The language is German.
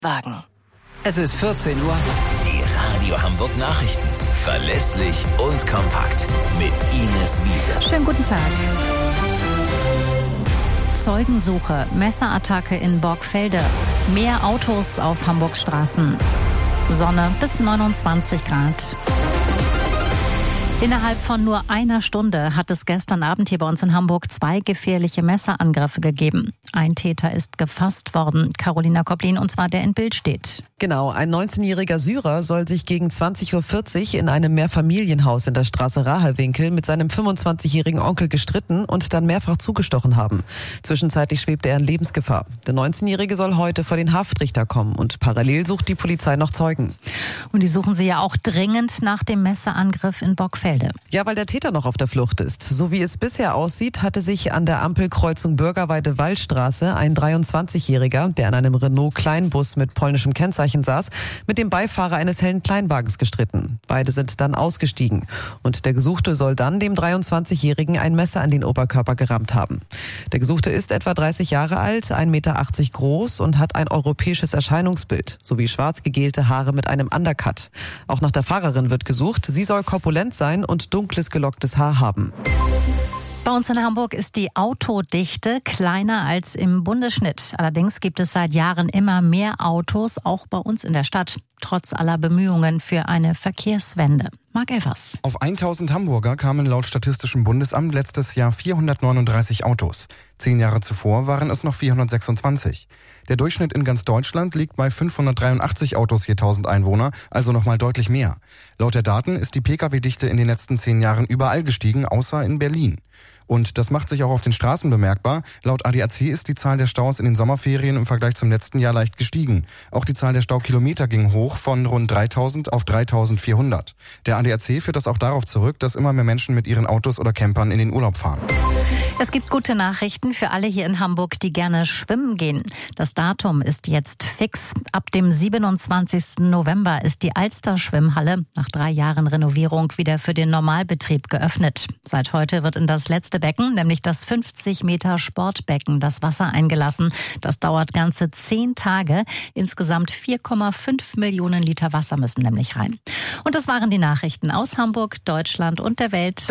Wagen. Es ist 14 Uhr. Die Radio Hamburg Nachrichten. Verlässlich und kompakt. Mit Ines Wiese. Schönen guten Tag. Zeugensuche, Messerattacke in Borgfelde. Mehr Autos auf Hamburgs Straßen. Sonne bis 29 Grad. Innerhalb von nur einer Stunde hat es gestern Abend hier bei uns in Hamburg 2 gefährliche Messerangriffe gegeben. Ein Täter ist gefasst worden, Carolina Koplin, und zwar der in Bild steht. Genau, ein 19-jähriger Syrer soll sich gegen 20.40 Uhr in einem Mehrfamilienhaus in der Straße Rahelwinkel mit seinem 25-jährigen Onkel gestritten und dann mehrfach zugestochen haben. Zwischenzeitlich schwebte er in Lebensgefahr. Der 19-jährige soll heute vor den Haftrichter kommen und parallel sucht die Polizei noch Zeugen. Und die suchen sie ja auch dringend nach dem Messerangriff in Borgfelde. Ja, weil der Täter noch auf der Flucht ist. So wie es bisher aussieht, hatte sich an der Ampelkreuzung Bürgerweide-Wallstraße ein 23-Jähriger, der in einem Renault-Kleinbus mit polnischem Kennzeichen saß, mit dem Beifahrer eines hellen Kleinwagens gestritten. Beide sind dann ausgestiegen. Und der Gesuchte soll dann dem 23-Jährigen ein Messer an den Oberkörper gerammt haben. Der Gesuchte ist etwa 30 Jahre alt, 1,80 Meter groß und hat ein europäisches Erscheinungsbild, sowie schwarz gegelte Haare mit einem Undercut. Auch nach der Fahrerin wird gesucht. Sie soll korpulent sein und dunkles gelocktes Haar haben. Bei uns in Hamburg ist die Autodichte kleiner als im Bundesschnitt. Allerdings gibt es seit Jahren immer mehr Autos, auch bei uns in der Stadt, trotz aller Bemühungen für eine Verkehrswende. Marc Elfers. Auf 1000 Hamburger kamen laut Statistischem Bundesamt letztes Jahr 439 Autos. 10 Jahre zuvor waren es noch 426. Der Durchschnitt in ganz Deutschland liegt bei 583 Autos je 1000 Einwohner, also nochmal deutlich mehr. Laut der Daten ist die Pkw-Dichte in den letzten 10 Jahren überall gestiegen, außer in Berlin. Und das macht sich auch auf den Straßen bemerkbar. Laut ADAC ist die Zahl der Staus in den Sommerferien im Vergleich zum letzten Jahr leicht gestiegen. Auch die Zahl der Staukilometer ging hoch von rund 3000 auf 3400. Der ADAC führt das auch darauf zurück, dass immer mehr Menschen mit ihren Autos oder Campern in den Urlaub fahren. Es gibt gute Nachrichten für alle hier in Hamburg, die gerne schwimmen gehen. Das Datum ist jetzt fix. Ab dem 27. November ist die Alster-Schwimmhalle nach 3 Jahren Renovierung wieder für den Normalbetrieb geöffnet. Seit heute wird in das letzte Becken, nämlich das 50 Meter Sportbecken, das Wasser eingelassen. Das dauert ganze 10 Tage. Insgesamt 4,5 Millionen Liter Wasser müssen nämlich rein. Und das waren die Nachrichten aus Hamburg, Deutschland und der Welt.